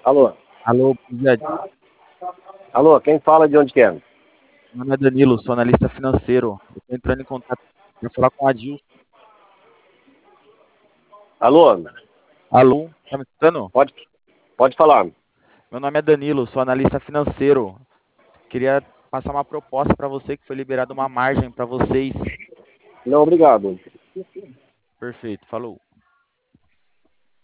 Alô? Alô, bom dia. Alô, quem fala de onde que é? Meu nome é Danilo, sou analista financeiro. Eu estou entrando em contato para falar com a Adilson. Alô? Alô, tá me escutando? Pode falar. Meu nome é Danilo, sou analista financeiro. Queria passar uma proposta para você que foi liberada uma margem para vocês. Não, obrigado. Perfeito, falou.